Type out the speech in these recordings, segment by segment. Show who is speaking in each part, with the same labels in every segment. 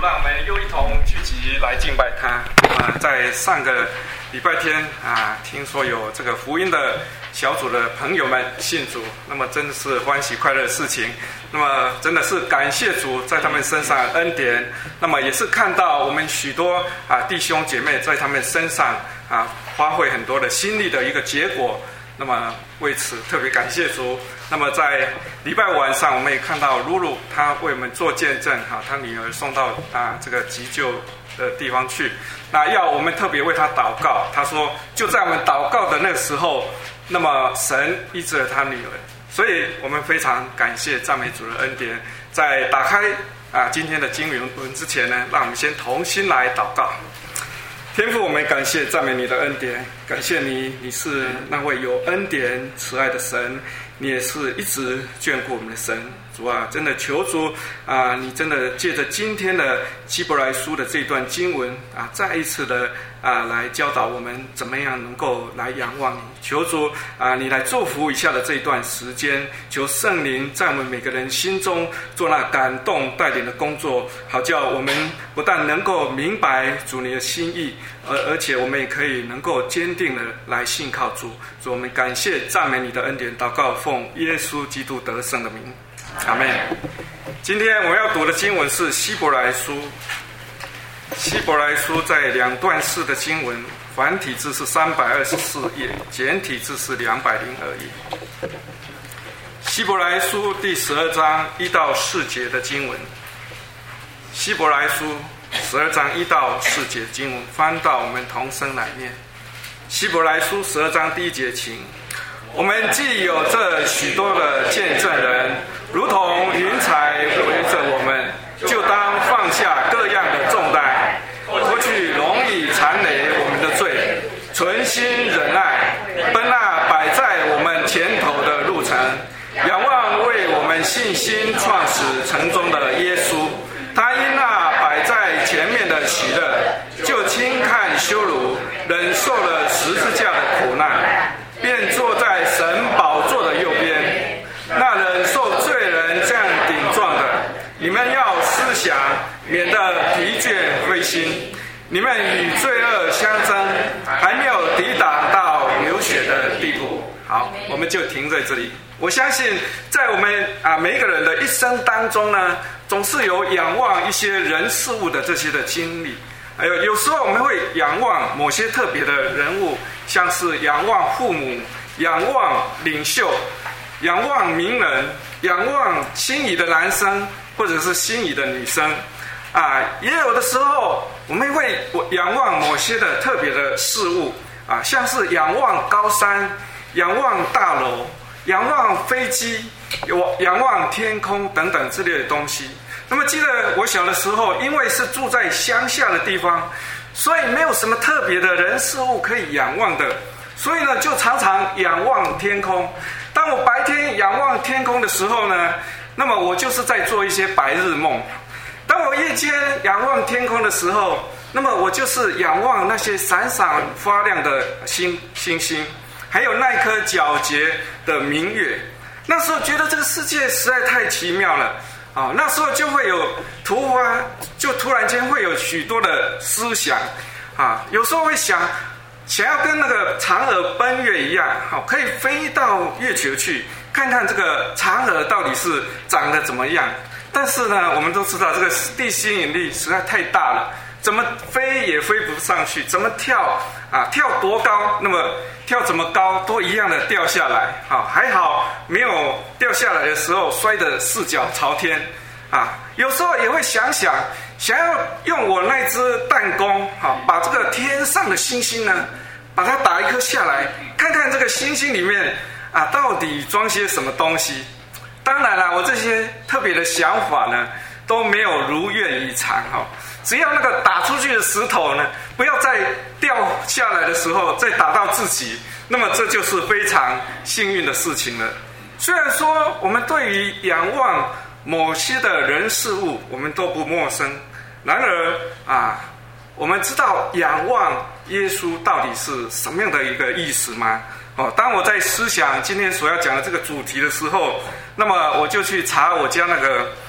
Speaker 1: 让我们又一同聚集来敬拜他。在上个礼拜天听说有这个福音的小组的朋友们信主，那么真的是欢喜快乐的事情。那么真的是感谢主在他们身上的恩典，那么也是看到我们许多弟兄姐妹在他们身上花费很多的心力的一个结果。那么为此特别感谢主。那么在礼拜晚上，我们也看到露露她为我们做见证，她女儿送到这个急救的地方去，那要我们特别为她祷告。她说就在我们祷告的那个时候，那么神医治了她女儿，所以我们非常感谢赞美主的恩典。在打开今天的经文之前呢，让我们先同心来祷告。天父，我们感谢赞美你的恩典，感谢你，你是那位有恩典慈爱的神，你也是一直眷顾我们的神。主啊，真的求主你真的借着今天的希伯来书的这段经文再一次的来教导我们怎么样能够来仰望你。求主你来祝福以下的这一段时间，求圣灵在我们每个人心中做那感动带领的工作，好叫我们不但能够明白主你的心意，而且我们也可以能够坚定的来信靠主。主，我们感谢赞美你的恩典，祷告奉耶稣基督得胜的名，阿们。今天我们要读的经文是希伯来书。希伯来书在两段式的经文，繁体字是324页，简体字是202页。希伯来书第12章1到4节的经文。希伯来书12章1到4节经文，翻到我们同声来念。希伯来书12章第1节，请。我们既有这许多的见证人，如同云彩围着我们，就当放下各样的重担，脱去容易缠累我们的罪，存心忍耐，奔那摆在我们前头的路程，仰望为我们信心创始成终的耶稣。他因那摆在前面的喜乐，就轻看羞辱，忍受了十字架的苦难，便坐在神宝座的右边。那忍受罪人这样顶撞的，你们要思想，免得疲倦灰心。你们与罪恶相争，还没有抵挡到流血的地步。好，我们就停在这里。我相信在我们每一个人的一生当中呢，总是有仰望一些人事物的这些的经历。有时候我们会仰望某些特别的人物，像是仰望父母，仰望领袖，仰望名人，仰望心仪的男生或者是心仪的女生也有的时候我们会仰望某些的特别的事物像是仰望高山，仰望大楼，仰望飞机，仰望天空等等之类的东西。那么记得我小的时候，因为是住在乡下的地方，所以没有什么特别的人事物可以仰望的，所以呢就常常仰望天空。当我白天仰望天空的时候呢，那么我就是在做一些白日梦。当我夜间仰望天空的时候，那么我就是仰望那些闪闪发亮的星星，还有那颗皎洁的明月。那时候觉得这个世界实在太奇妙了那时候就会有突然间会有许多的思想有时候会想要跟那个嫦娥奔月一样可以飞到月球去看看这个嫦娥到底是长得怎么样。但是呢，我们都知道这个地心引力实在太大了，怎么飞也飞不上去，怎么跳跳多高，那么跳怎么高都一样的掉下来还好没有掉下来的时候摔得四脚朝天有时候也会想要用我那只弹弓把这个天上的星星呢，把它打一颗下来，看看这个星星里面到底装些什么东西。当然了，我这些特别的想法呢都没有如愿以偿只要那个打出去的石头呢，不要再掉下来的时候再打到自己，那么这就是非常幸运的事情了。虽然说我们对于仰望某些的人事物我们都不陌生，然而我们知道仰望耶稣到底是什么样的一个意思吗？当我在思想今天所要讲的这个主题的时候，那么我就去查我家那个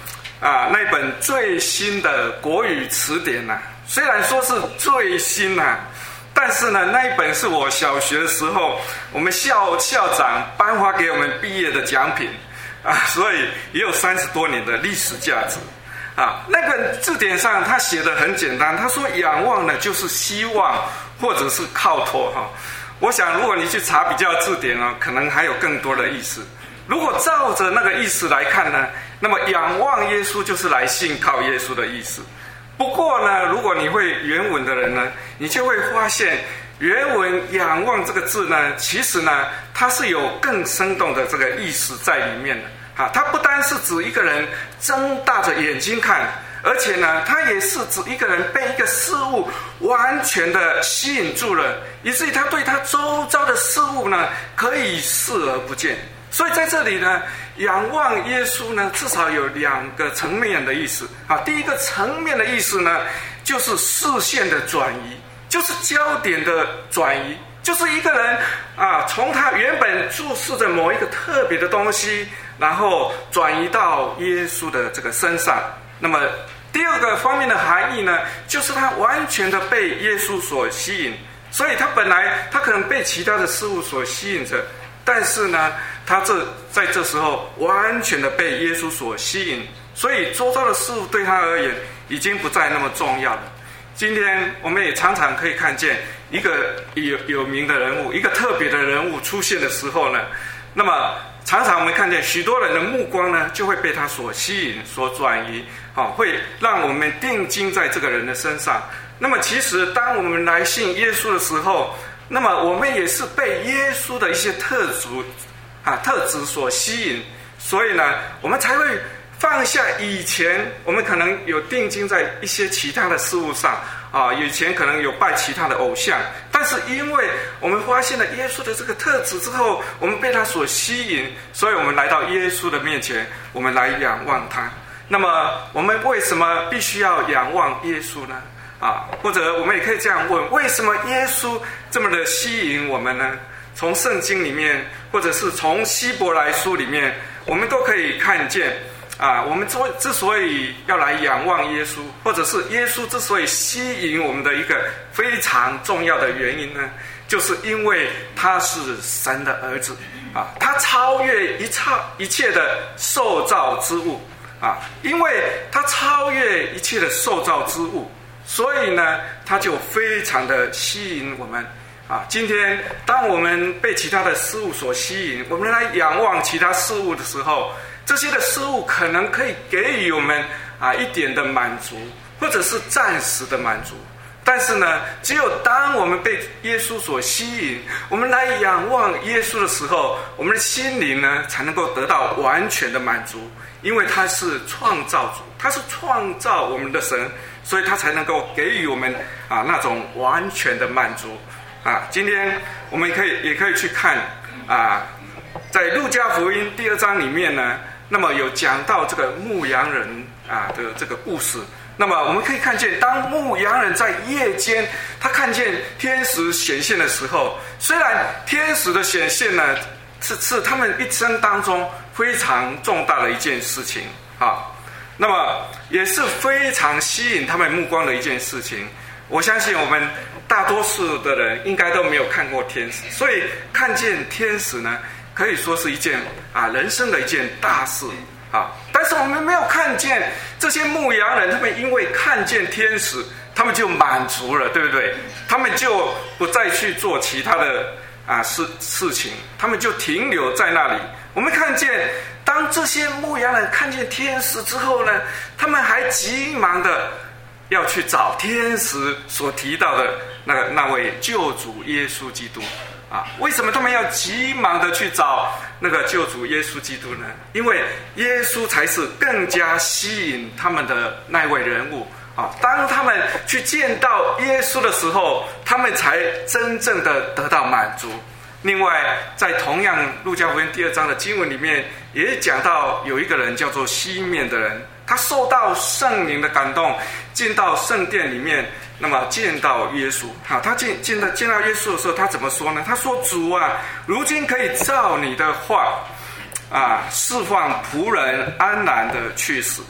Speaker 1: 那本最新的国语词典呐，虽然说是最新呐，但是呢，那一本是我小学的时候我们校长颁发给我们毕业的奖品所以也有30多年的历史价值那个字典上他写的很简单，他说仰望呢就是希望或者是靠托我想如果你去查比较字典可能还有更多的意思。如果照着那个意思来看呢，那么仰望耶稣就是来信靠耶稣的意思。不过呢，如果你会原文的人呢，你就会发现原文仰望这个字呢，其实呢它是有更生动的这个意思在里面的它不单是指一个人睁大着眼睛看，而且呢它也是指一个人被一个事物完全的吸引住了，以至于他对他周遭的事物呢可以视而不见。所以在这里呢，仰望耶稣呢至少有2个层面的意思第一个层面的意思呢，就是视线的转移，就是焦点的转移，就是一个人从他原本注视着某一个特别的东西，然后转移到耶稣的这个身上。那么第2个方面的含义呢，就是他完全的被耶稣所吸引。所以他本来他可能被其他的事物所吸引着，但是呢他在这时候完全的被耶稣所吸引，所以周遭的事物对他而言已经不再那么重要了。今天我们也常常可以看见一个有名的人物，一个特别的人物出现的时候呢，那么常常我们看见许多人的目光呢就会被他所吸引所转移会让我们定睛在这个人的身上。那么其实当我们来信耶稣的时候，那么我们也是被耶稣的一些特质所吸引，所以呢我们才会放下以前我们可能有定睛在一些其他的事物上以前可能有拜其他的偶像，但是因为我们发现了耶稣的这个特质之后，我们被他所吸引，所以我们来到耶稣的面前，我们来仰望他。那么我们为什么必须要仰望耶稣呢？或者我们也可以这样问，为什么耶稣这么的吸引我们呢？从圣经里面，或者是从希伯来书里面，我们都可以看见我们之所以要来仰望耶稣，或者是耶稣之所以吸引我们的一个非常重要的原因呢，就是因为他是神的儿子他超越一切的受造之物因为他超越一切的受造之物，所以呢他就非常的吸引我们今天当我们被其他的事物所吸引，我们来仰望其他事物的时候，这些的事物可能可以给予我们一点的满足，或者是暂时的满足。但是呢，只有当我们被耶稣所吸引，我们来仰望耶稣的时候，我们的心灵呢才能够得到完全的满足。因为他是创造主，他是创造我们的神，所以他才能够给予我们那种完全的满足今天我们也可以去看在路加福音第2章里面呢，那么有讲到这个牧羊人的这个故事。那么我们可以看见，当牧羊人在夜间他看见天使显现的时候，虽然天使的显现呢是他们一生当中非常重大的一件事情那么也是非常吸引他们目光的一件事情。我相信我们大多数的人应该都没有看过天使，所以看见天使呢可以说是一件人生的一件大事但是我们没有看见这些牧羊人，他们因为看见天使，他们就满足了，对不对？他们就不再去做其他的事情，他们就停留在那里。我们看见当这些牧羊人看见天使之后呢，他们还急忙的要去找天使所提到的那位救主耶稣基督为什么他们要急忙的去找那个救主耶稣基督呢？因为耶稣才是更加吸引他们的那位人物当他们去见到耶稣的时候，他们才真正的得到满足。另外在同样路加福音第2章的经文里面也讲到，有一个人叫做西面的人，他受到圣灵的感动，进到圣殿里面，那么见到耶稣他见到耶稣的时候，他怎么说呢？他说，主如今可以照你的话释放仆人安然的去死。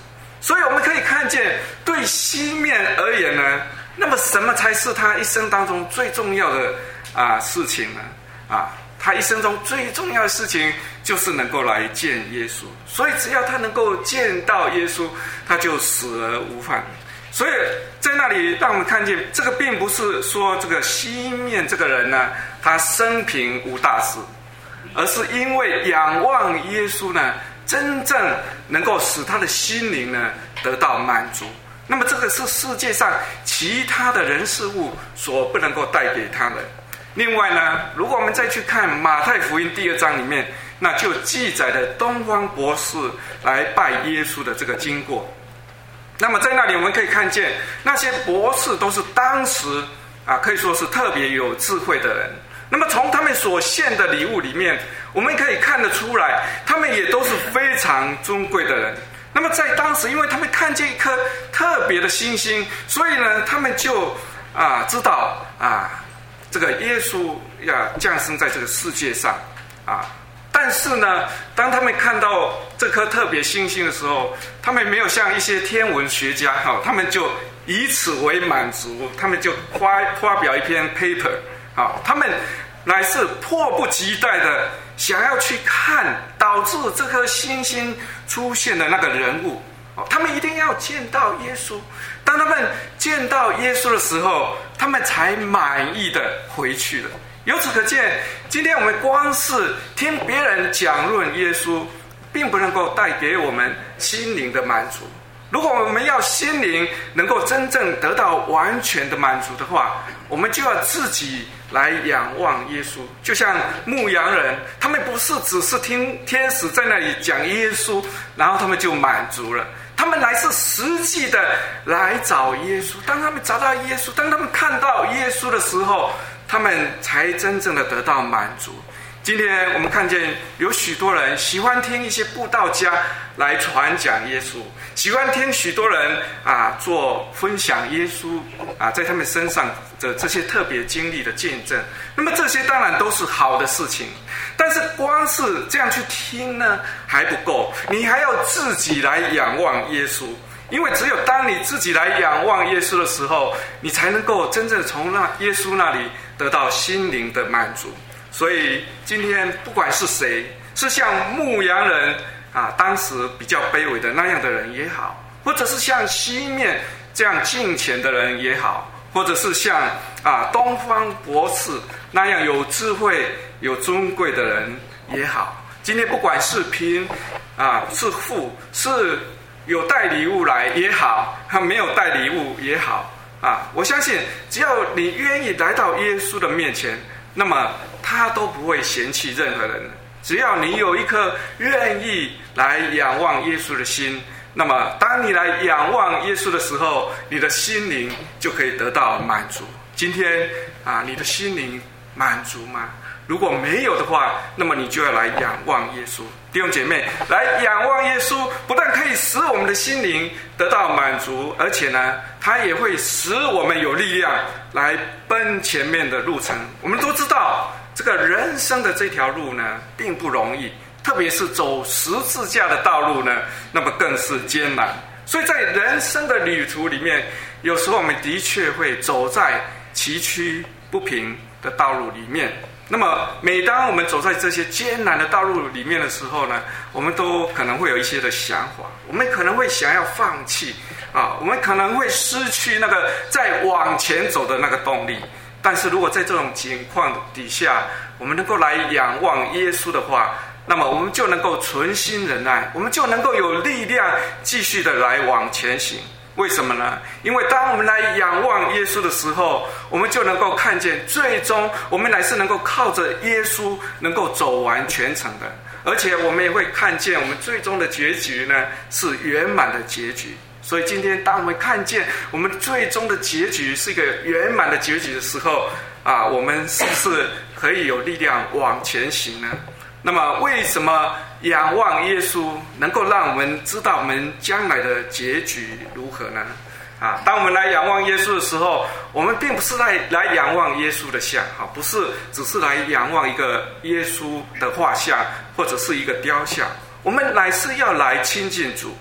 Speaker 1: 所以我们可以看见，对西面而言呢，那么什么才是他一生当中最重要的事情呢？他一生中最重要的事情就是能够来见耶稣。所以只要他能够见到耶稣，他就死而无憾。所以在那里让我们看见，这个并不是说这个西面这个人呢，他生平无大事，而是因为仰望耶稣呢，真正能够使他的心灵呢得到满足。那么这个是世界上其他的人事物所不能够带给他的。另外呢，如果我们再去看马太福音第2章里面，那就记载了东方博士来拜耶稣的这个经过。那么在那里我们可以看见，那些博士都是当时可以说是特别有智慧的人。那么从他们所献的礼物里面，我们可以看得出来，他们也都是非常尊贵的人。那么在当时，因为他们看见一颗特别的星星，所以呢，他们就知道这个耶稣要降生在这个世界上但是呢，当他们看到这颗特别星星的时候，他们没有像一些天文学家他们就以此为满足，他们就发表一篇 paper 他们乃是迫不及待的想要去看导致这颗星星出现的那个人物，他们一定要见到耶稣。当他们见到耶稣的时候，他们才满意的回去了。由此可见，今天我们光是听别人讲论耶稣，并不能够带给我们心灵的满足。如果我们要心灵能够真正得到完全的满足的话，我们就要自己来仰望耶稣。就像牧羊人，他们不是只是听天使在那里讲耶稣，然后他们就满足了，他们乃是实际的来找耶稣。当他们找到耶稣，当他们看到耶稣的时候，他们才真正的得到满足。今天我们看见有许多人喜欢听一些布道家来传讲耶稣，喜欢听许多人做分享耶稣在他们身上的这些特别经历的见证。那么这些当然都是好的事情，但是光是这样去听呢还不够，你还要自己来仰望耶稣。因为只有当你自己来仰望耶稣的时候，你才能够真正从耶稣那里得到心灵的满足。所以今天不管是谁，是像牧羊人当时比较卑微的那样的人也好，或者是像西面这样敬虔的人也好，或者是像东方博士那样有智慧有尊贵的人也好，今天不管是贫是富，是有带礼物来也好，没有带礼物也好我相信只要你愿意来到耶稣的面前，那么他都不会嫌弃任何人。只要你有一颗愿意来仰望耶稣的心，那么当你来仰望耶稣的时候，你的心灵就可以得到满足。今天你的心灵满足吗？如果没有的话，那么你就要来仰望耶稣。弟兄姐妹，来仰望耶稣，不但可以使我们的心灵得到满足，而且呢，它也会使我们有力量来奔前面的路程。我们都知道，这个人生的这条路呢，并不容易，特别是走十字架的道路呢，那么更是艰难。所以在人生的旅途里面，有时候我们的确会走在崎岖不平的道路里面。那么每当我们走在这些艰难的道路里面的时候呢，我们都可能会有一些的想法，我们可能会想要放弃我们可能会失去那个再往前走的那个动力。但是如果在这种情况底下，我们能够来仰望耶稣的话，那么我们就能够存心忍耐，我们就能够有力量继续的来往前行。为什么呢？因为当我们来仰望耶稣的时候，我们就能够看见最终我们乃是能够靠着耶稣能够走完全程的，而且我们也会看见我们最终的结局呢是圆满的结局。所以今天当我们看见我们最终的结局是一个圆满的结局的时候我们是不是可以有力量往前行呢？那么为什么仰望耶稣能够让我们知道我们将来的结局如何呢？当我们来仰望耶稣的时候，我们并不是来仰望耶稣的像，不是只是来仰望一个耶稣的画像或者是一个雕像，我们乃是要来亲近主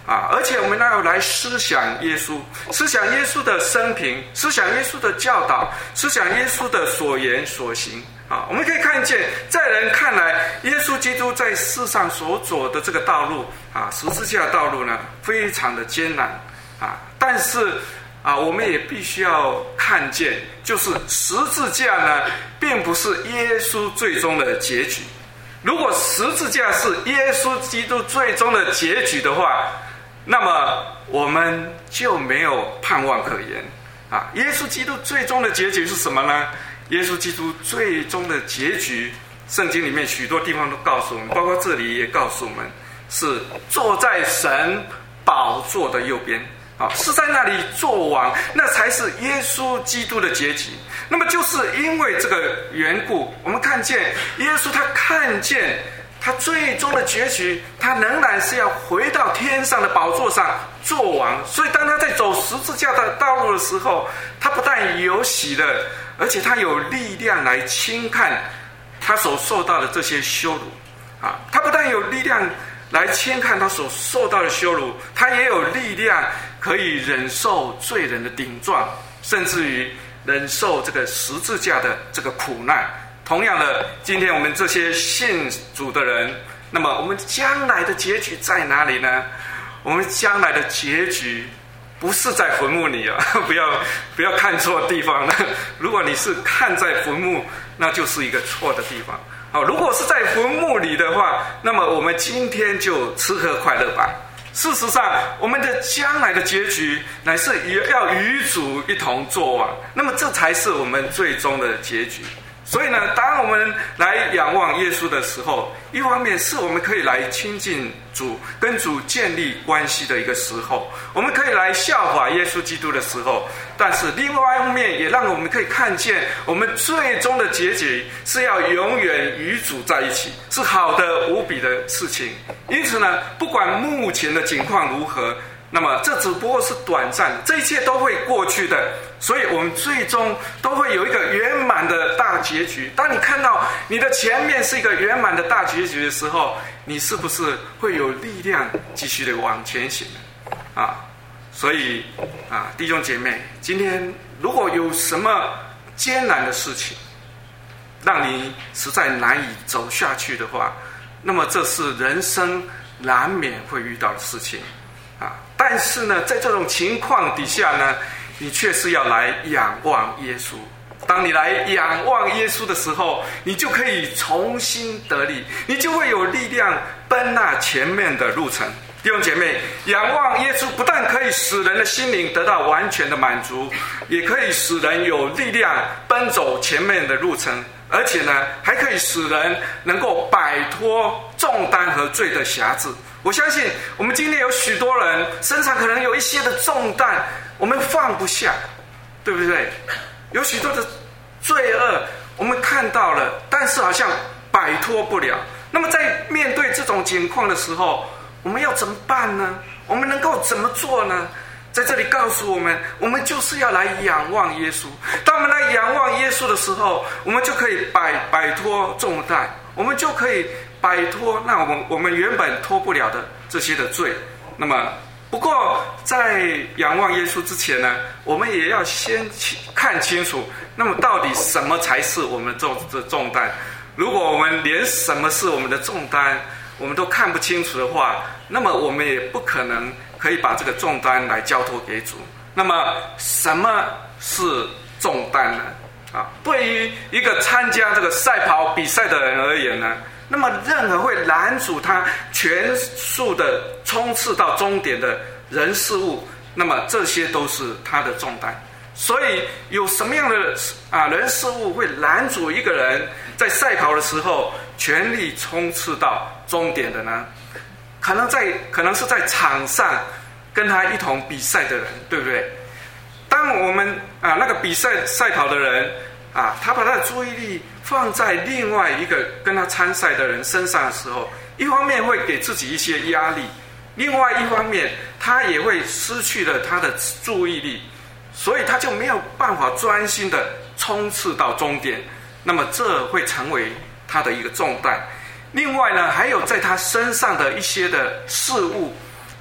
Speaker 1: 而且我们要来思想耶稣，思想耶稣的生平，思想耶稣的教导，思想耶稣的所言所行。我们可以看见，在人看来，耶稣基督在世上所走的这个道路十字架的道路呢，非常的艰难但是我们也必须要看见，就是十字架呢，并不是耶稣最终的结局。如果十字架是耶稣基督最终的结局的话，那么我们就没有盼望可言耶稣基督最终的结局是什么呢？耶稣基督最终的结局，圣经里面许多地方都告诉我们，包括这里也告诉我们，是坐在神宝座的右边是在那里做王，那才是耶稣基督的结局。那么就是因为这个缘故，我们看见耶稣他看见他最终的结局，他仍然是要回到天上的宝座上做王。所以当他在走十字架的道路的时候，他不但有喜乐，而且他有力量来轻看他所受到的这些羞辱他不但有力量来轻看他所受到的羞辱，他也有力量可以忍受罪人的顶撞，甚至于忍受这个十字架的这个苦难。同样的，今天我们这些信主的人，那么我们将来的结局在哪里呢？我们将来的结局不是在坟墓里不要看错地方了。如果你是看在坟墓，那就是一个错的地方如果是在坟墓里的话，那么我们今天就吃喝快乐吧。事实上，我们的将来的结局乃是要与主一同作王，那么这才是我们最终的结局。所以呢，当我们来仰望耶稣的时候，一方面是我们可以来亲近主，跟主建立关系的一个时候，我们可以来效法耶稣基督的时候，但是另外一方面也让我们可以看见，我们最终的结局是要永远与主在一起，是好的无比的事情。因此呢，不管目前的境况如何，那么这只不过是短暂的，这一切都会过去的，所以我们最终都会有一个圆满的大结局。当你看到你的前面是一个圆满的大结局的时候，你是不是会有力量继续的往前行所以弟兄姐妹，今天如果有什么艰难的事情让你实在难以走下去的话，那么这是人生难免会遇到的事情但是呢，在这种情况底下呢，你却是要来仰望耶稣。当你来仰望耶稣的时候，你就可以重新得力，你就会有力量奔那前面的路程。弟兄姐妹，仰望耶稣不但可以使人的心灵得到完全的满足，也可以使人有力量奔走前面的路程，而且呢，还可以使人能够摆脱重担和罪的辖制。我相信我们今天有许多人身上可能有一些的重担，我们放不下，对不对？有许多的罪恶我们看到了，但是好像摆脱不了。那么在面对这种情况的时候，我们要怎么办呢？我们能够怎么做呢？在这里告诉我们，我们就是要来仰望耶稣。当我们来仰望耶稣的时候，我们就可以摆脱重担，我们就可以摆脱那我们原本脱不了的这些的罪。那么不过在仰望耶稣之前呢，我们也要先看清楚，那么到底什么才是我们的重担。如果我们连什么是我们的重担我们都看不清楚的话，那么我们也不可能可以把这个重担来交托给主。那么什么是重担呢？对于一个参加这个赛跑比赛的人而言呢，那么任何会拦阻他全速的冲刺到终点的人事物，那么这些都是他的重担。所以有什么样的人事物会拦阻一个人在赛跑的时候全力冲刺到终点的呢？可能是在场上跟他一同比赛的人，对不对？当我们那个赛跑的人他把他的注意力放在另外一个跟他参赛的人身上的时候，一方面会给自己一些压力，另外一方面他也会失去了他的注意力，所以他就没有办法专心的冲刺到终点。那么这会成为他的一个重担。另外呢，还有在他身上的一些的事物，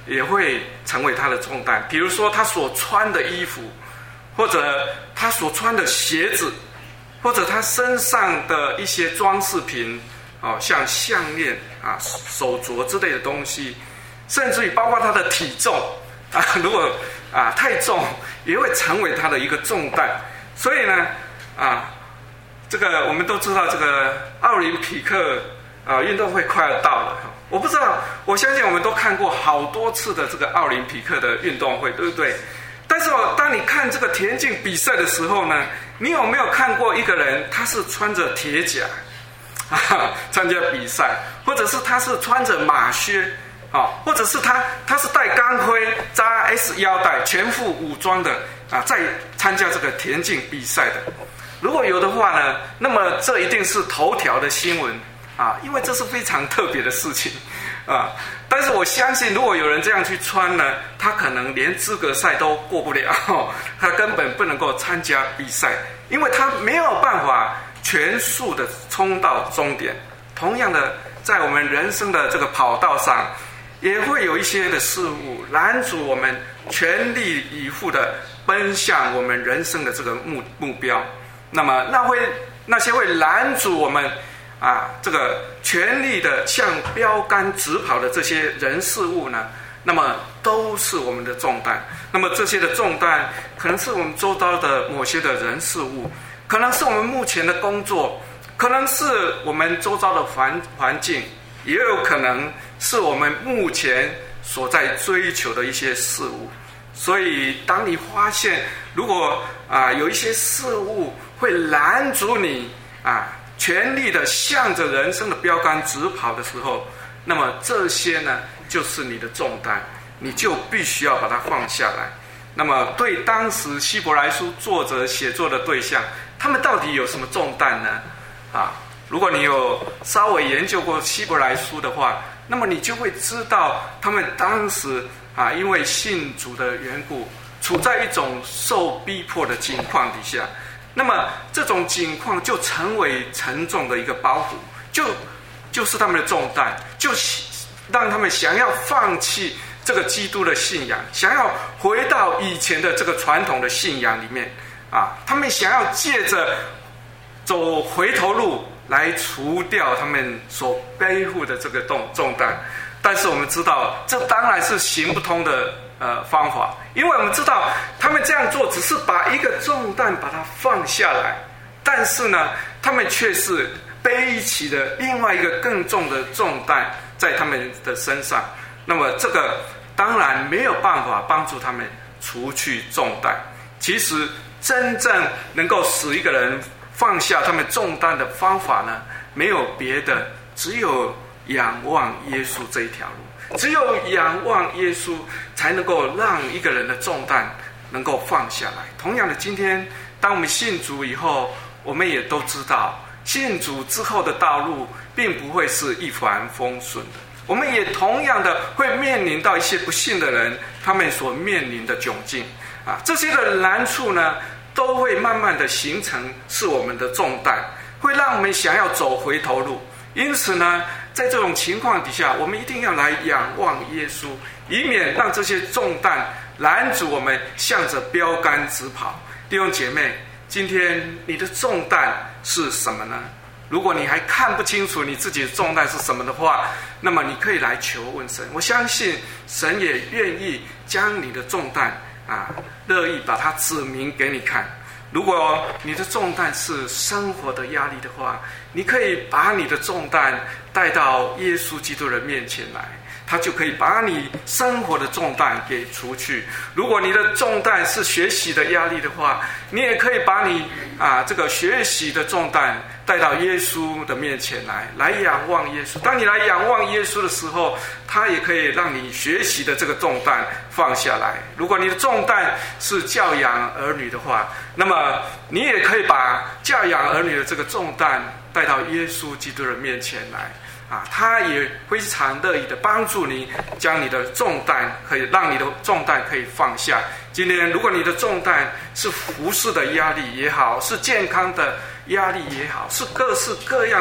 Speaker 1: 也会成为他的重担。比如说他所穿的衣服，或者他所穿的鞋子，或者他身上的一些装饰品，像项链啊、手镯之类的东西，甚至于包括他的体重啊，如果太重，也会成为他的一个重担。所以呢，这个我们都知道，这个奥林匹克运动会快要到了。我不知道，我相信我们都看过好多次的这个奥林匹克的运动会，对不对？但是当你看这个田径比赛的时候呢，你有没有看过一个人他是穿着铁甲参加比赛，或者是他是穿着马靴或者是他是戴钢盔扎 S 腰带全副武装的在参加这个田径比赛的？如果有的话呢，那么这一定是头条的新闻因为这是非常特别的事情但是我相信，如果有人这样去穿呢，他可能连资格赛都过不了，他根本不能够参加比赛，因为他没有办法全速的冲到终点。同样的，在我们人生的这个跑道上，也会有一些的事物拦阻我们全力以赴的奔向我们人生的这个目标。那么那些会拦阻我们这个全力的向标杆直跑的这些人事物呢，那么都是我们的重担。那么这些的重担可能是我们周遭的某些的人事物，可能是我们目前的工作，可能是我们周遭的环境，也有可能是我们目前所在追求的一些事物。所以当你发现如果有一些事物会拦阻你全力的向着人生的标杆直跑的时候，那么这些呢就是你的重担，你就必须要把它放下来。那么对当时希伯来书作者写作的对象，他们到底有什么重担呢？如果你有稍微研究过希伯来书的话，那么你就会知道他们当时因为信主的缘故，处在一种受逼迫的境况底下。那么这种境况就成为沉重的一个包袱，就是他们的重担，就让他们想要放弃这个基督的信仰，想要回到以前的这个传统的信仰里面他们想要借着走回头路来除掉他们所背负的这个重担。但是我们知道，这当然是行不通的方法，因为我们知道他们这样做只是把一个重担把它放下来，但是呢，他们却是背起了另外一个更重的重担在他们的身上。那么这个当然没有办法帮助他们除去重担。其实真正能够使一个人放下他们重担的方法呢，没有别的，只有仰望耶稣这一条路。只有仰望耶稣，才能够让一个人的重担能够放下来。同样的，今天当我们信主以后，我们也都知道，信主之后的道路并不会是一帆风顺的。我们也同样的会面临到一些不信的人，他们所面临的窘境这些的难处呢，都会慢慢的形成是我们的重担，会让我们想要走回头路。因此呢，在这种情况底下，我们一定要来仰望耶稣，以免让这些重担拦阻我们向着标杆直跑。弟兄姐妹，今天你的重担是什么呢？如果你还看不清楚你自己的重担是什么的话，那么你可以来求问神。我相信神也愿意将你的重担乐意把它指明给你看。如果你的重担是生活的压力的话，你可以把你的重担带到耶稣基督的面前来，他就可以把你生活的重担给除去。如果你的重担是学习的压力的话，你也可以把你这个学习的重担带到耶稣的面前来仰望耶稣。当你来仰望耶稣的时候，他也可以让你学习的这个重担放下来。如果你的重担是教养儿女的话，那么你也可以把教养儿女的这个重担带到耶稣基督的面前来他也非常乐意的帮助你，将你的重担可以让你的重担可以放下。今天如果你的重担是服事的压力也好，是健康的压力也好，是各式各样的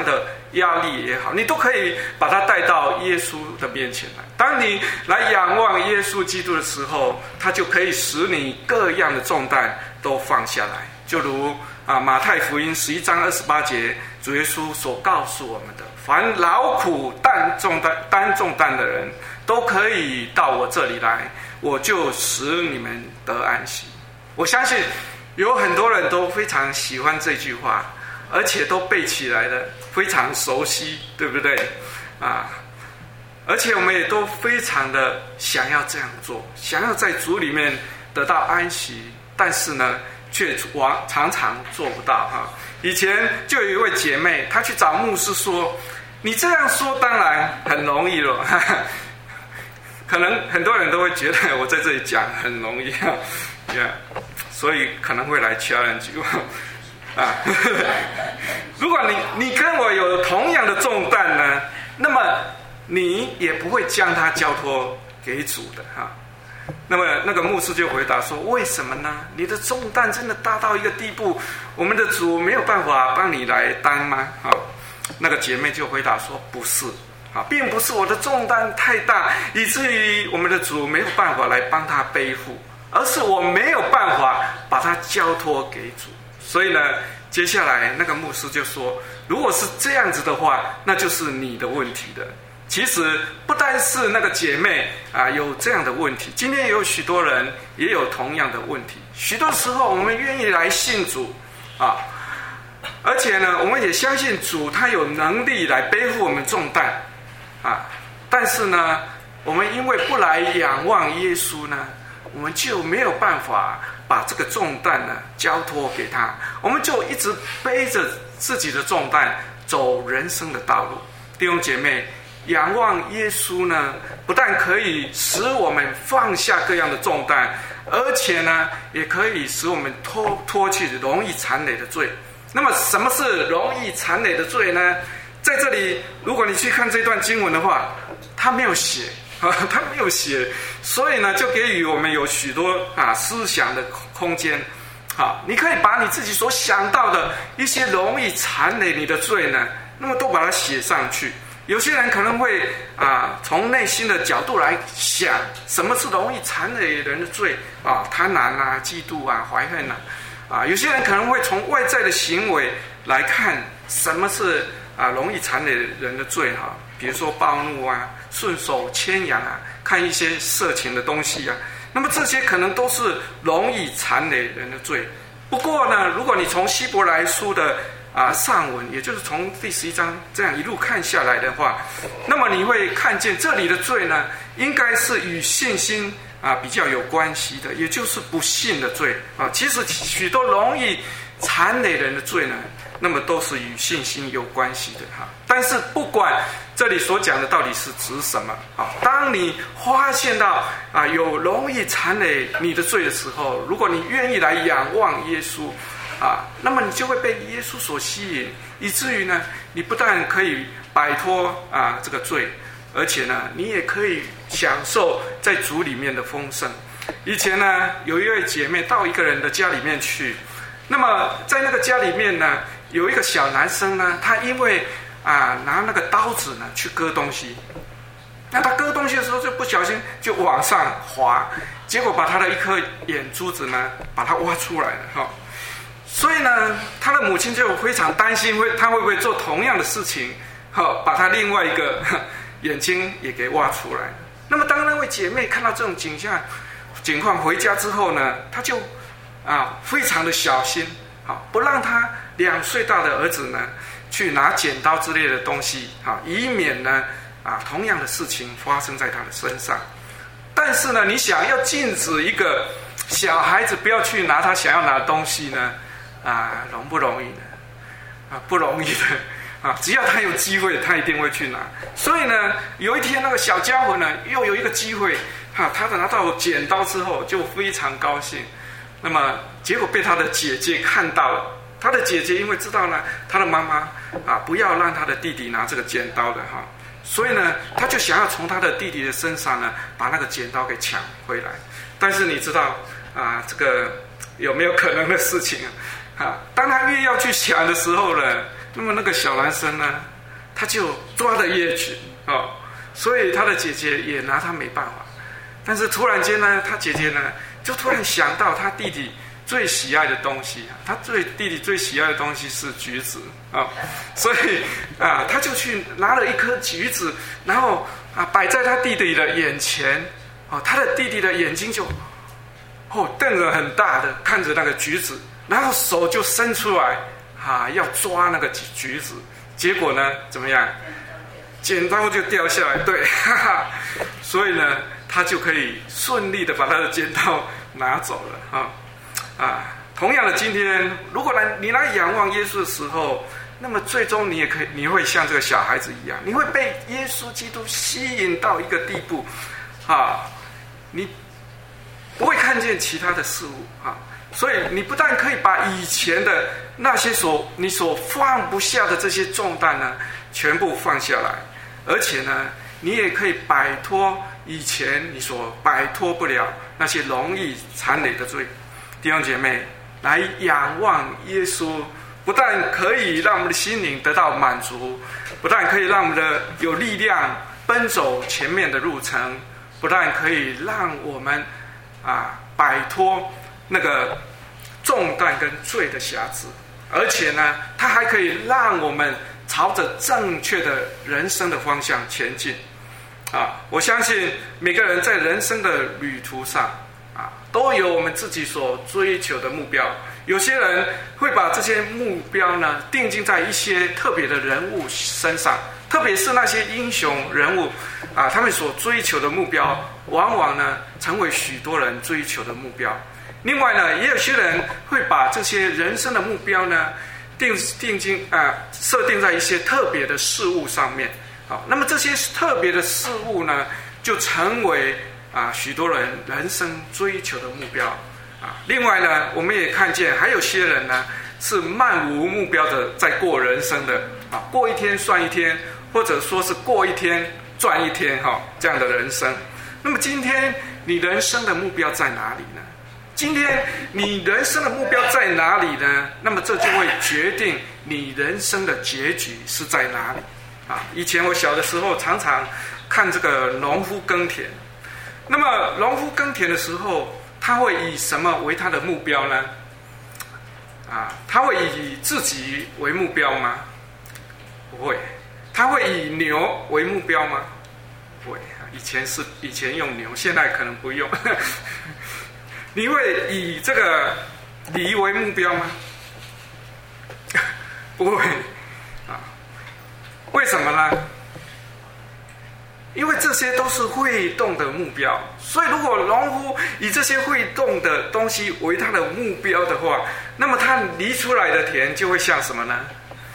Speaker 1: 压力也好，你都可以把它带到耶稣的面前来。当你来仰望耶稣基督的时候，他就可以使你各样的重担都放下来。就如马太福音11章28节，主耶稣所告诉我们的：凡劳苦担重担的人，都可以到我这里来，我就使你们得安息。我相信有很多人都非常喜欢这句话，而且都背起来了，非常熟悉，对不对？而且我们也都非常的想要这样做，想要在主里面得到安息，但是呢，却常常做不到哈。以前就有一位姐妹，她去找牧师说：“你这样说当然很容易了。”可能很多人都会觉得我在这里讲很容易所以可能会来challenge如果你跟我有同样的重担呢，那么你也不会将它交托给主的哈。那么那个牧师就回答说：“为什么呢？你的重担真的大到一个地步，我们的主没有办法帮你来担吗？”那个姐妹就回答说：“不是并不是我的重担太大，以至于我们的主没有办法来帮他背负，而是我没有办法把它交托给主。”所以呢，接下来那个牧师就说：“如果是这样子的话，那就是你的问题的。”其实不单是那个姐妹有这样的问题，今天也有许多人也有同样的问题。许多时候我们愿意来信主而且呢，我们也相信主他有能力来背负我们重担但是呢，我们因为不来仰望耶稣呢，我们就没有办法把这个重担呢交托给他，我们就一直背着自己的重担走人生的道路。弟兄姐妹，仰望耶稣呢，不但可以使我们放下各样的重担，而且呢，也可以使我们脱去容易缠累的罪。那么什么是容易缠累的罪呢？在这里，如果你去看这段经文的话，他没有写他没有写，所以呢，就给予我们有许多思想的空间。你可以把你自己所想到的一些容易缠累你的罪呢，那么都把它写上去。有些人可能会从内心的角度来想，什么是容易缠累人的罪贪婪嫉妒怀恨有些人可能会从外在的行为来看，什么是容易缠累人的罪比如说暴怒顺手牵羊看一些色情的东西那么这些可能都是容易缠累人的罪。不过呢，如果你从希伯来书的上文，也就是从第11章这样一路看下来的话，那么你会看见这里的罪呢，应该是与信心比较有关系的，也就是不信的罪其实许多容易缠累人的罪呢，那么都是与信心有关系的但是不管这里所讲的到底是指什么当你发现到有容易缠累你的罪的时候，如果你愿意来仰望耶稣那么你就会被耶稣所吸引，以至于呢，你不但可以摆脱这个罪，而且呢，你也可以享受在主里面的丰盛。以前呢，有一位姐妹到一个人的家里面去，那么在那个家里面呢，有一个小男生呢，他因为拿那个刀子呢去割东西，那他割东西的时候就不小心就往上滑，结果把他的一颗眼珠子呢把它挖出来了所以呢，他的母亲就非常担心他会不会做同样的事情把他另外一个眼睛也给挖出来。那么当那位姐妹看到这种情况回家之后呢，她就非常的小心不让他2岁大的儿子呢去拿剪刀之类的东西以免呢同样的事情发生在他的身上。但是呢，你想要禁止一个小孩子不要去拿他想要拿的东西呢容不容易呢？不容易的只要他有机会，他一定会去拿。所以呢，有一天那个小家伙呢，又有一个机会他拿到剪刀之后就非常高兴。那么结果被他的姐姐看到了，他的姐姐因为知道呢，他的妈妈不要让他的弟弟拿这个剪刀的所以呢，他就想要从他的弟弟的身上呢把那个剪刀给抢回来。但是你知道这个有没有可能的事情当他越要去抢的时候呢，那么那个小男生呢他就抓得越紧哦，所以他的姐姐也拿他没办法。但是突然间呢，他姐姐呢就突然想到他弟弟最喜爱的东西，弟弟最喜爱的东西是橘子啊，所以他就去拿了一颗橘子，然后摆在他弟弟的眼前，他的弟弟的眼睛就瞪着很大的看着那个橘子，然后手就伸出来要抓那个橘子，结果呢怎么样？剪刀就掉下来，对，所以呢，他就可以顺利的把他的剪刀拿走了同样的，今天如果你来仰望耶稣的时候，那么最终你会像这个小孩子一样，你会被耶稣基督吸引到一个地步你不会看见其他的事物所以你不但可以把以前的那些你所放不下的这些重担呢，全部放下来，而且呢，你也可以摆脱以前你所摆脱不了那些容易缠累的罪。弟兄姐妹，来仰望耶稣，不但可以让我们的心灵得到满足，不但可以让我们的有力量奔走前面的路程，不但可以让我们摆脱那个重担跟罪的辖制，而且呢，它还可以让我们朝着正确的人生的方向前进我相信每个人在人生的旅途上都有我们自己所追求的目标。有些人会把这些目标呢定睛在一些特别的人物身上，特别是那些英雄人物他们所追求的目标往往呢成为许多人追求的目标。另外呢，也有些人会把这些人生的目标呢设定在一些特别的事物上面那么这些特别的事物呢就成为许多人人生追求的目标另外呢，我们也看见还有些人呢是漫无目标的在过人生的过一天算一天，或者说是过一天赚一天这样的人生。那么今天你人生的目标在哪里呢？今天你人生的目标在哪里呢？那么这就会决定你人生的结局是在哪里以前我小的时候常常看这个农夫耕田，那么农夫耕田的时候，他会以什么为他的目标呢？他会以自己为目标吗？不会。他会以牛为目标吗？不会。以前用牛，现在可能不用。你会以这个梨为目标吗？不会为什么呢？因为这些都是会动的目标，所以如果农夫以这些会动的东西为他的目标的话，那么他犁出来的田就会像什么呢？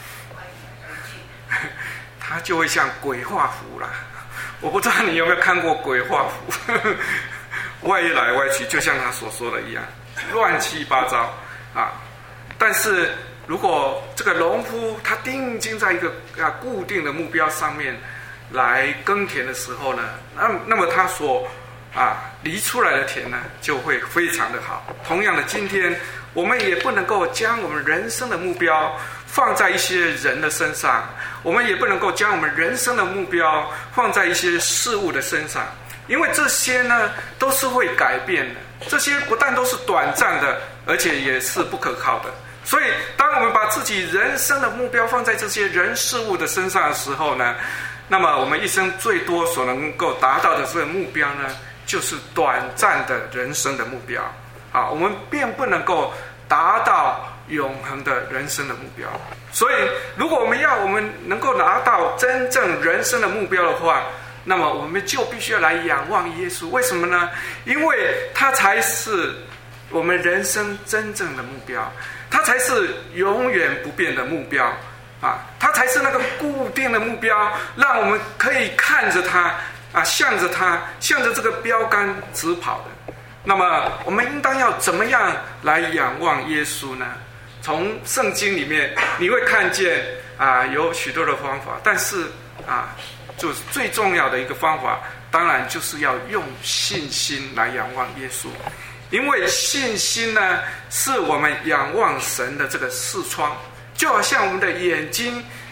Speaker 1: 他就会像鬼画符啦。我不知道你有没有看过鬼画符，歪来歪去，就像他所说的一样，乱七八糟但是如果这个农夫他定睛在一个固定的目标上面来耕田的时候呢，那么他所犁出来的田呢就会非常的好。同样的，今天我们也不能够将我们人生的目标放在一些人的身上，我们也不能够将我们人生的目标放在一些事物的身上，因为这些呢都是会改变的，这些不但都是短暂的，而且也是不可靠的。所以当我们把自己人生的目标放在这些人事物的身上的时候呢，那么我们一生最多所能够达到的这个目标呢，就是短暂的人生的目标我们并不能够达到永恒的人生的目标。所以如果我们能够拿到真正人生的目标的话，那么我们就必须要来仰望耶稣。为什么呢？因为他才是我们人生真正的目标，他才是永远不变的目标他才是那个固定的目标，让我们可以看着他向着这个标杆直跑的。那么我们应当要怎么样来仰望耶稣呢？从圣经里面你会看见有许多的方法，但是就是最重要的一个方法，当然就是要用信心来仰望耶稣。因为信心呢是我们仰望神的这个视窗，就好像我们的眼睛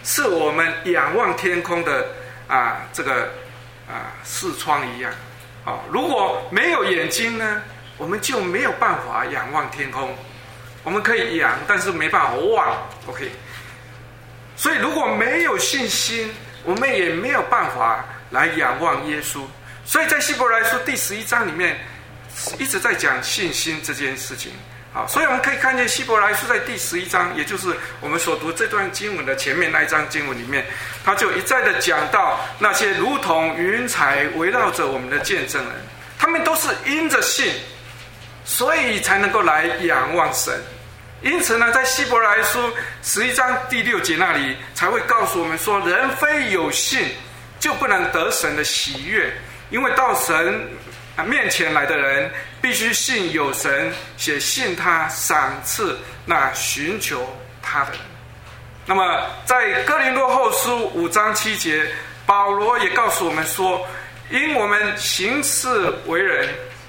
Speaker 1: 是我们仰望天空的这个视窗一样。如果没有眼睛呢，我们就没有办法仰望天空。我们可以仰，但是没办法望。OK， 所以如果没有信心，我们也没有办法来仰望耶稣。所以在希伯来书第11章里面一直在讲信心这件事情。好，所以我们可以看见希伯来书在第11章，也就是我们所读这段经文的前面那一章经文里面，他就一再的讲到那些如同云彩围绕着我们的见证人，他们都是因着信，所以才能够来仰望神。因此呢，在希伯来书11章第6节那里才会告诉我们说，人非有信就不能得神的喜悦，因为到神面前来的人必须信有神，且信他赏赐那寻求他的人。那么在哥林多后书5章7节，保罗也告诉我们说，因我们行事为人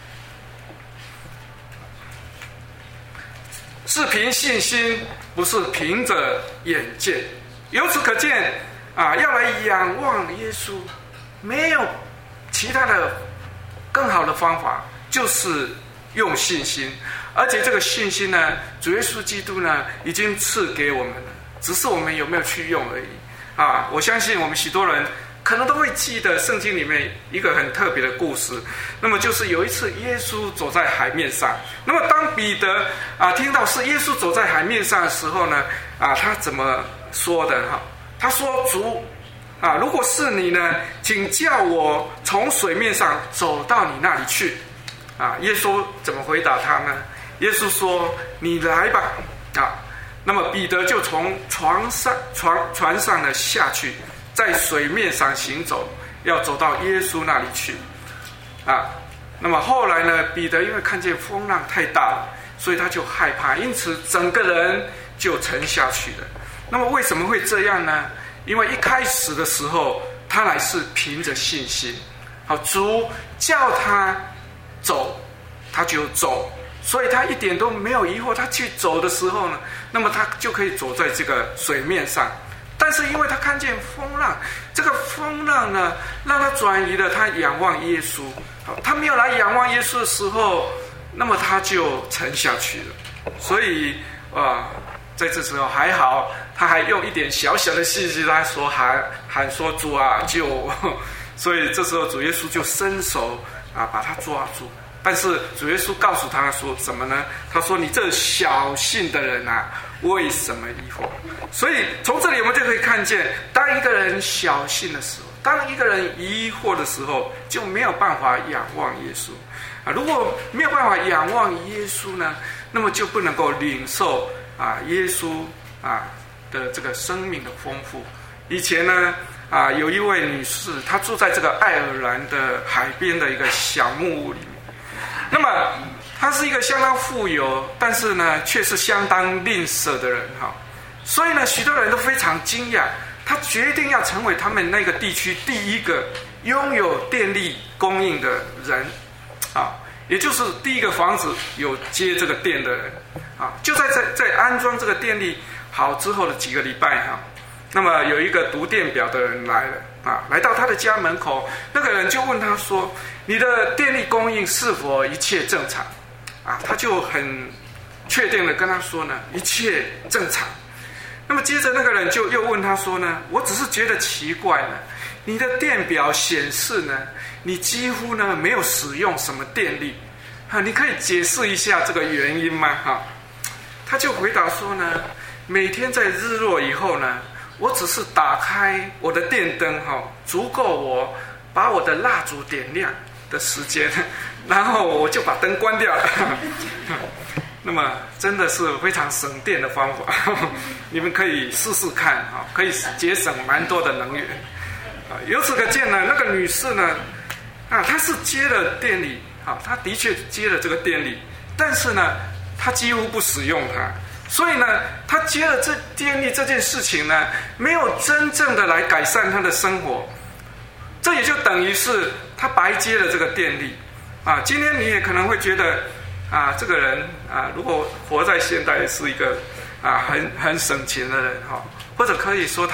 Speaker 1: 是凭信心，不是凭着眼见。由此可见要来仰望耶稣，没有其他的更好的方法，就是用信心。而且这个信心呢，主耶稣基督呢已经赐给我们了，只是我们有没有去用而已。我相信我们许多人可能都会记得圣经里面一个很特别的故事，那么就是有一次耶稣走在海面上，那么当彼得听到是耶稣走在海面上的时候呢，他怎么说的？他说，主如果是你呢，请叫我从水面上走到你那里去。耶稣怎么回答他呢？耶稣说，你来吧。那么彼得就从船上呢下去，在水面上行走，要走到耶稣那里去。那么后来呢，彼得因为看见风浪太大了，所以他就害怕，因此整个人就沉下去了。那么为什么会这样呢？因为一开始的时候，他乃是凭着信心，主叫他走，他就走，所以他一点都没有疑惑。他去走的时候呢，那么他就可以走在这个水面上。但是因为他看见风浪，这个风浪呢，让他转移了他仰望耶稣。他没有来仰望耶稣的时候，那么他就沉下去了。所以在这时候还好，他还用一点小小的信心，他说喊说，主救我。所以这时候主耶稣就伸手把他抓住。但是主耶稣告诉他说什么呢？他说，你这小信的人为什么疑惑？所以从这里我们就可以看见，当一个人小信的时候，当一个人疑惑的时候，就没有办法仰望耶稣。如果没有办法仰望耶稣呢，那么就不能够领受耶稣的这个生命的丰富。以前呢有一位女士，她住在这个爱尔兰的海边的一个小木屋里面。那么她是一个相当富有，但是呢却是相当吝啬的人所以呢许多人都非常惊讶，她决定要成为他们那个地区第一个拥有电力供应的人也就是第一个房子有接这个电的人就在安装这个电力好之后的几个礼拜那么有一个读电表的人来了来到他的家门口，那个人就问他说，你的电力供应是否一切正常他就很确定的跟他说呢，一切正常。那么接着那个人就又问他说呢，我只是觉得奇怪呢，你的电表显示呢，你几乎呢没有使用什么电力你可以解释一下这个原因吗他就回答说呢，每天在日落以后呢，我只是打开我的电灯足够我把我的蜡烛点亮的时间，然后我就把灯关掉了那么真的是非常省电的方法你们可以试试看可以节省蛮多的能源由此可见呢，那个女士呢她是接了电力她的确接了这个电力，但是呢她几乎不使用它。所以呢她接了这电力这件事情呢，没有真正的来改善她的生活。这也就等于是她白接了这个电力今天你也可能会觉得这个人如果活在现代是一个很省钱的人或者可以说他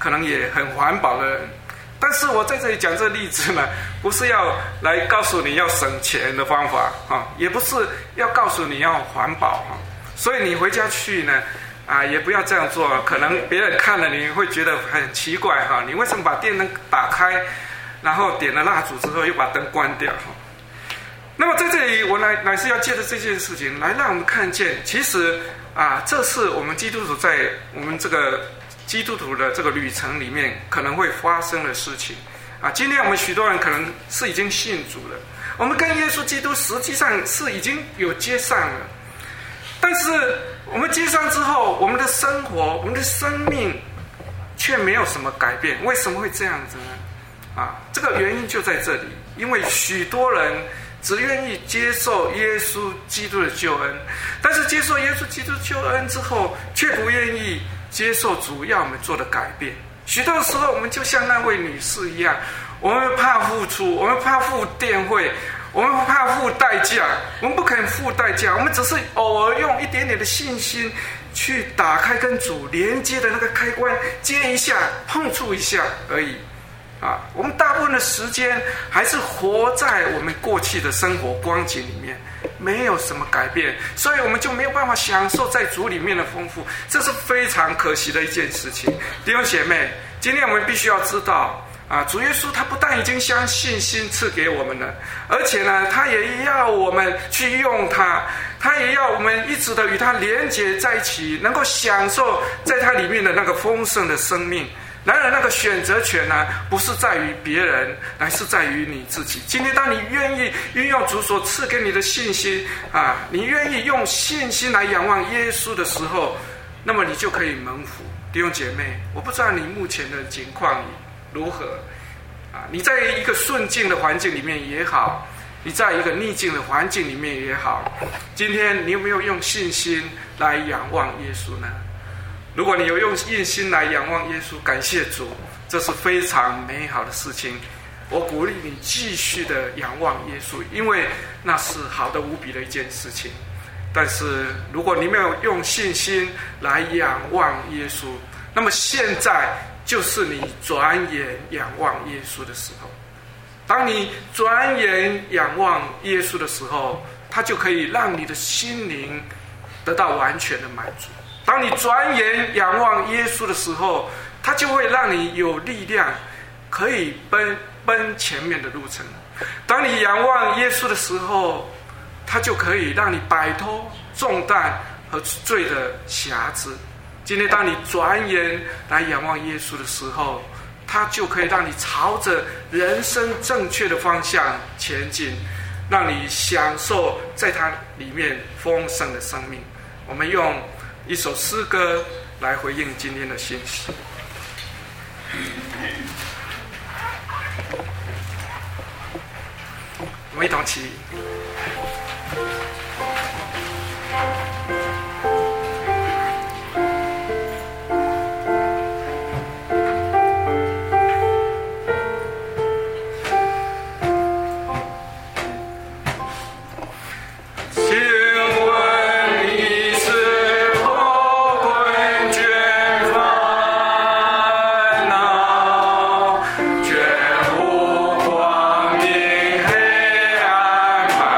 Speaker 1: 可能也很环保的人。但是我在这里讲这个例子呢，不是要来告诉你要省钱的方法也不是要告诉你要环保所以你回家去呢也不要这样做，可能别人看了你会觉得很奇怪你为什么把电灯打开，然后点了蜡烛之后又把灯关掉那么在这里我乃是要借着这件事情来让我们看见，其实这是我们基督徒在我们这个基督徒的这个旅程里面可能会发生的事情今天我们许多人可能是已经信主了，我们跟耶稣基督实际上是已经有接上了，但是我们接上之后，我们的生活我们的生命却没有什么改变。为什么会这样子呢这个原因就在这里，因为许多人只愿意接受耶稣基督的救恩，但是接受耶稣基督救恩之后，却不愿意接受主要我们做的改变。许多时候我们就像那位女士一样，我们怕付出，我们怕付电费，我们怕付代价，我们不肯付代价，我们只是偶尔用一点点的信心去打开跟主连接的那个开关，接一下碰触一下而已我们大部分的时间还是活在我们过去的生活光景里面，没有什么改变，所以我们就没有办法享受在主里面的丰富，这是非常可惜的一件事情。弟兄姐妹，今天我们必须要知道主耶稣他不但已经将信心赐给我们了，而且呢他也要我们去用它，他也要我们一直的与他连结在一起，能够享受在他里面的那个丰盛的生命。然而那个选择权呢，不是在于别人，乃是在于你自己。今天当你愿意运用主所赐给你的信心你愿意用信心来仰望耶稣的时候，那么你就可以蒙福。弟兄姐妹，我不知道你目前的情况如何你在一个顺境的环境里面也好，你在一个逆境的环境里面也好，今天你有没有用信心来仰望耶稣呢？如果你有用信心来仰望耶稣，感谢主，这是非常美好的事情。我鼓励你继续的仰望耶稣，因为那是好的无比的一件事情。但是如果你没有用信心来仰望耶稣，那么现在就是你转眼仰望耶稣的时候。当你转眼仰望耶稣的时候，他就可以让你的心灵得到完全的满足。当你转眼仰望耶稣的时候，他就会让你有力量可以奔前面的路程。当你仰望耶稣的时候，他就可以让你摆脱重担和罪的辖制。今天当你转眼来仰望耶稣的时候，他就可以让你朝着人生正确的方向前进，让你享受在他里面丰盛的生命。我们用一首诗歌来回应今天的信息。我们一同起。
Speaker 2: 绝无光明黑暗。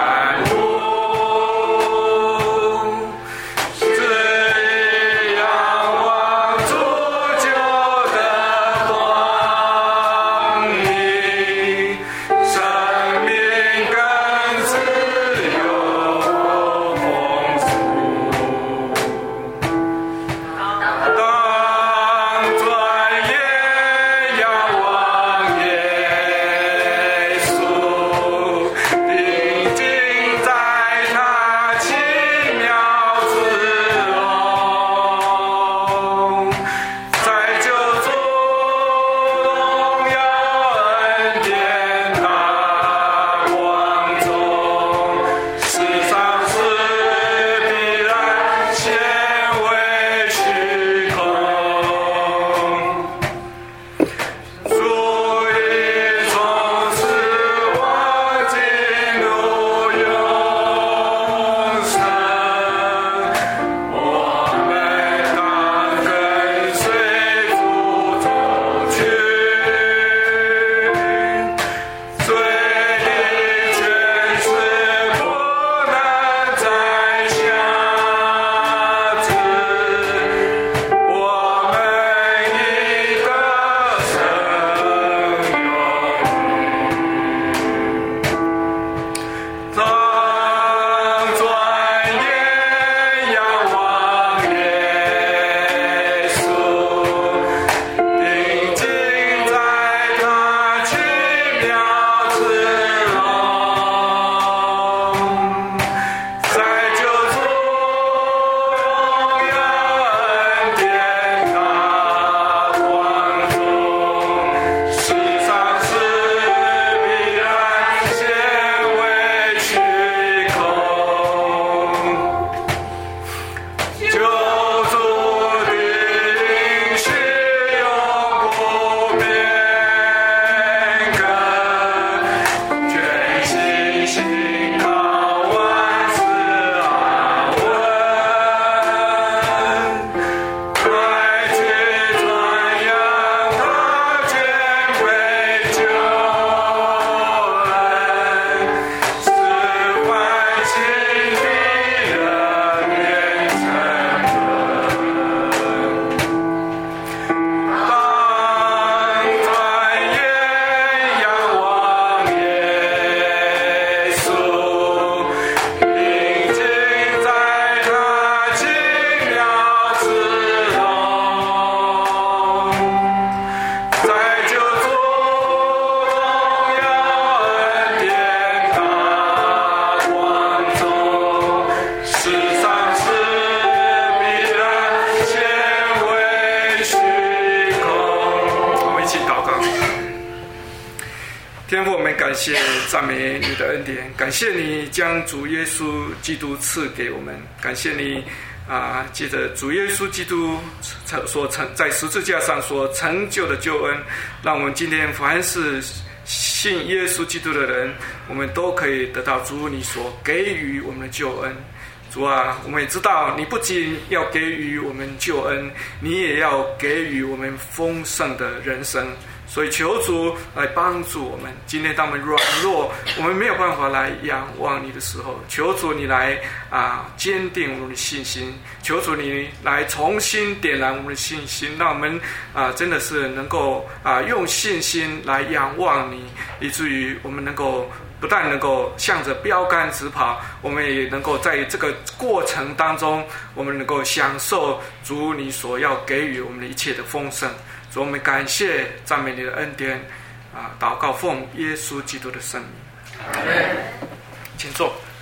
Speaker 1: 感谢赞美你的恩典，感谢你将主耶稣基督赐给我们，感谢你借着主耶稣基督在十字架上所成就的救恩，让我们今天凡是信耶稣基督的人，我们都可以得到主你所给予我们的救恩。主啊，我们也知道你不仅要给予我们救恩，你也要给予我们丰盛的人生。所以求主来帮助我们，今天当我们软弱，我们没有办法来仰望你的时候，求主你来坚定我们的信心，求主你来重新点燃我们的信心，让我们真的是能够用信心来仰望你，以至于我们能够不但能够向着标杆直跑，我们也能够在这个过程当中，我们能够享受主你所要给予我们的一切的丰盛。主，我们感谢赞美你的恩典祷告奉耶稣基督的圣名，请坐。